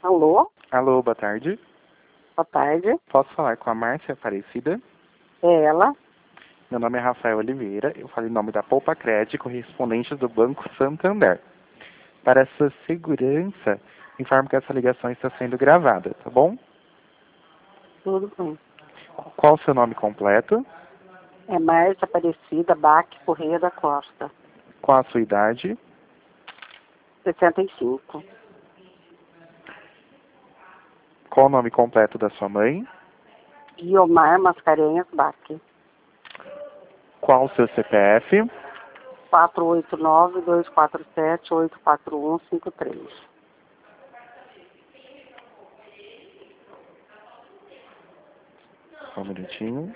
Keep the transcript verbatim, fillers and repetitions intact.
Alô? Alô, boa tarde. Boa tarde. Posso falar com a Márcia Aparecida? É ela? Meu nome é Rafael Oliveira, eu falo em nome da Poupa Crédito, correspondente do Banco Santander. Para sua segurança, informo que essa ligação está sendo gravada, tá bom? Tudo bem. Qual o seu nome completo? É Márcia Aparecida Baque Correia da Costa. Qual a sua idade? sessenta e cinco. Qual o nome completo da sua mãe? Guiomar Mascarenhas Baque. Qual o seu C P F? quatro oito nove, dois quatro sete, oito quatro um cinco três. Só um minutinho.